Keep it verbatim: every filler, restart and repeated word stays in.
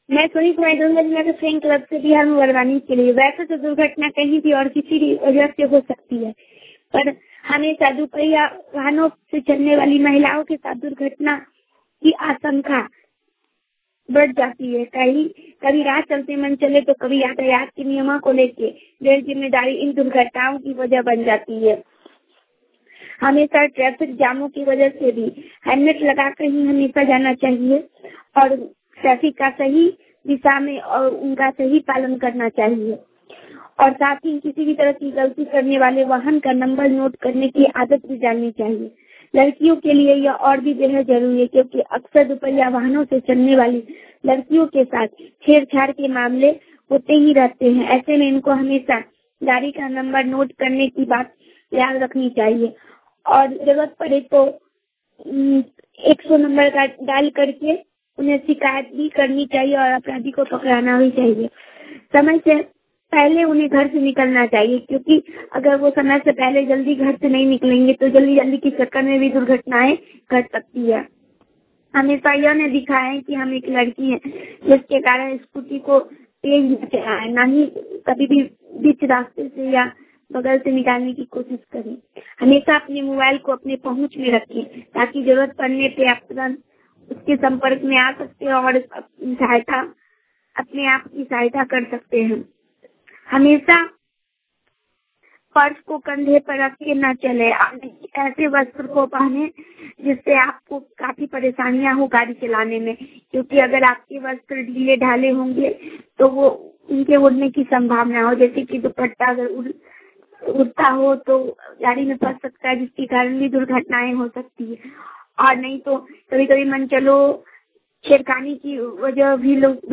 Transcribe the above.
मैं सोनी कुमारी दूंगा के फ्रेंड क्लब से बिहार में बरवानी के लिए। वैसे तो दुर्घटना कहीं भी और किसी भी वजह से हो सकती है, पर हमेशा दुपहिया वाहनों से चलने वाली महिलाओं के साथ दुर्घटना की आशंका बढ़ जाती है। कहीं कभी राह चलते मन चले तो कभी यातायात के नियमों को लेके गैर जिम्मेदारी इन दुर्घटनाओं की वजह बन जाती है। हमेशा ट्रैफिक जामों की वजह से भी हेलमेट लगाकर ही हमेशा जाना चाहिए और ट्रैफिक का सही दिशा में और उनका सही पालन करना चाहिए। और साथ ही किसी भी तरह की गलती करने वाले वाहन का नंबर नोट करने की आदत भी जाननी चाहिए। लड़कियों के लिए यह और भी बेहद जरूरी है, क्योंकि अक्सर दुपहिया वाहनों से चलने वाली लड़कियों के साथ छेड़छाड़ के मामले होते ही रहते हैं। ऐसे में इनको हमेशा गाड़ी का नंबर नोट करने की बात याद रखनी चाहिए और जरूरत पड़े तो एक सौ नंबर का डायल करके उन्हें शिकायत भी करनी चाहिए और अपराधी को पकड़ाना भी चाहिए। समय से पहले उन्हें घर से निकलना चाहिए, क्योंकि अगर वो समय से पहले जल्दी घर से नहीं निकलेंगे तो जल्दी जल्दी के चक्कर में भी दुर्घटनाएं घट सकती है। हमेशा यह ने दिखाया है कि हम एक लड़की हैं, जिसके कारण स्कूटी को तेज न चलाएं, ना ही कभी भी बीच रास्ते से या बगल से निकालने की कोशिश करें। हमेशा अपने मोबाइल को अपने पहुंच में रखें, ताकि जरूरत पड़ने पे आप तुरंत उसके संपर्क में आ सकते हैं और सहायता अपने आप की सहायता कर सकते हैं। हमेशा पर्स को कंधे पर रख के न चले, ऐसे वस्त्र को पहने जिससे आपको काफी परेशानियां हो गाड़ी चलाने में, क्योंकि अगर आपके वस्त्र ढीले ढाले होंगे तो वो उनके उड़ने की संभावना हो, जैसे कि दुपट्टा अगर उड़ उड़ता हो तो गाड़ी में फंस सकता है, जिसके कारण भी दुर्घटनाएं हो सकती है। और नहीं तो कभी कभी मन चलो छेड़खानी की वजह भी लोग